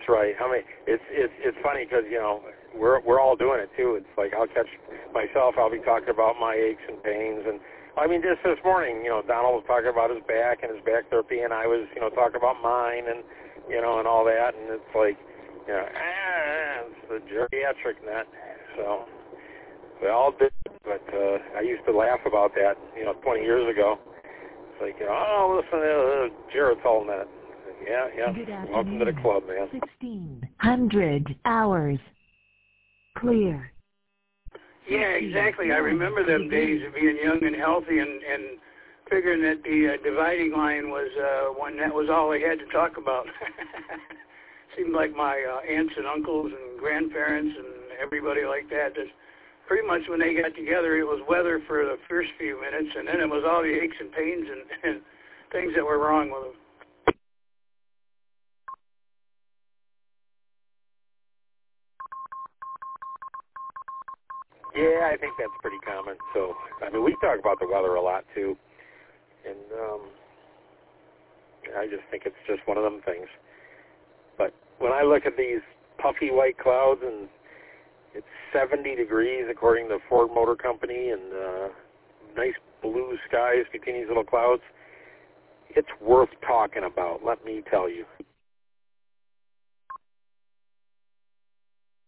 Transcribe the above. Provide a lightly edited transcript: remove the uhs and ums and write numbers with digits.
That's right. I mean, it's funny because we're all doing it too. It's like I'll catch myself. I'll be talking about my aches and pains, and I mean, just this morning, Donald was talking about his back and his back therapy, and I was, talking about mine, and and all that, and it's like, it's the geriatric nut. So we all did, but I used to laugh about that, 20 years ago. It's like, listen to Geritol nut. Yeah. Welcome to the club, man. 1,600 hours. Clear. Yeah, exactly. I remember them days of being young and healthy and figuring that the dividing line was when that was all they had to talk about. Seemed like my aunts and uncles and grandparents and everybody like that, just pretty much when they got together, it was weather for the first few minutes, and then it was all the aches and pains and things that were wrong with them. Yeah, I think that's pretty common. So, I mean, we talk about the weather a lot, too. And I just think it's just one of them things. But when I look at these puffy white clouds, and it's 70 degrees according to Ford Motor Company, and nice blue skies between these little clouds, it's worth talking about, let me tell you.